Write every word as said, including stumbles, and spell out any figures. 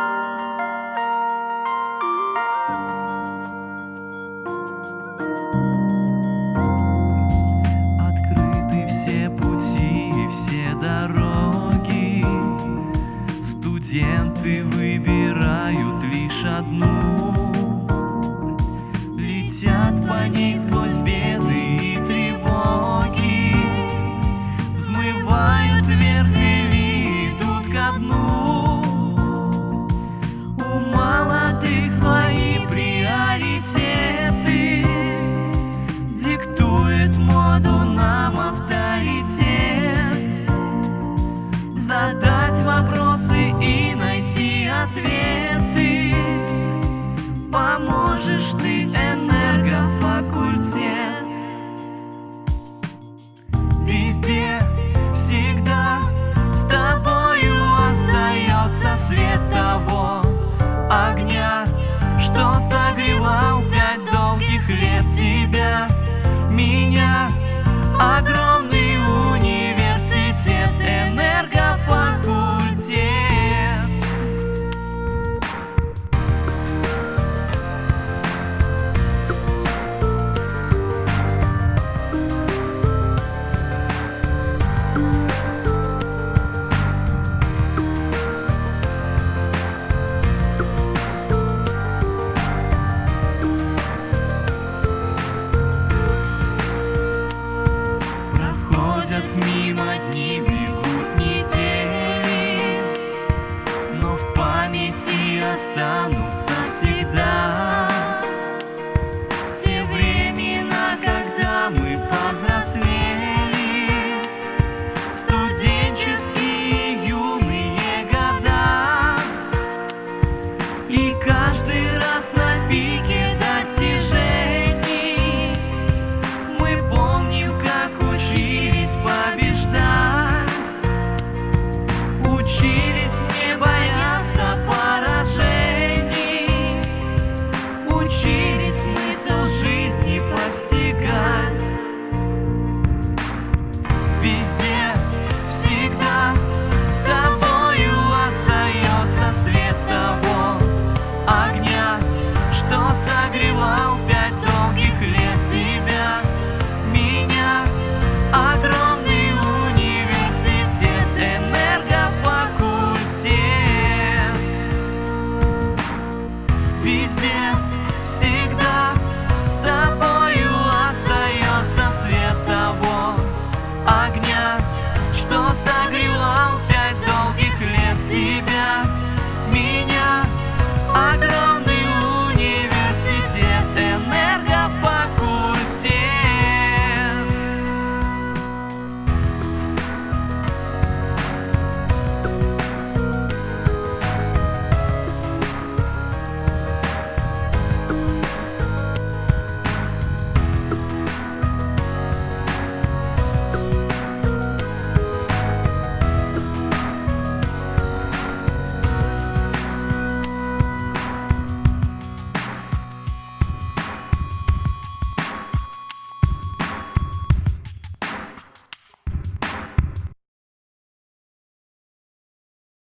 Открыты все пути и все дороги. Студенты выбирают лишь одну. Летят по ней сквозь беды и тревоги. Взмывают вверх или идут ко дну. У молодых свои приоритеты. Диктует моду нам авторитет. Задать вопросы и найти ответы. Поможешь ты, энергофакультет. Везде, всегда с тобою остается свет того огня, что согревал пять долгих лет тебя, меня. Огромный университет, энергофакультет. Мимо дни бегут недели, но в памяти останутся всегда те времена, когда мы повзрослели, студенческие юные года. И каждый раз на пике достижений мы помним, как учились побеждать, учились не бояться поражений, учились смысл жизни постигать. Везде, всегда с тобою остается свет того огня, что согревал пять долгих лет тебя, меня. Огромный университет, энергофакультет. Везде,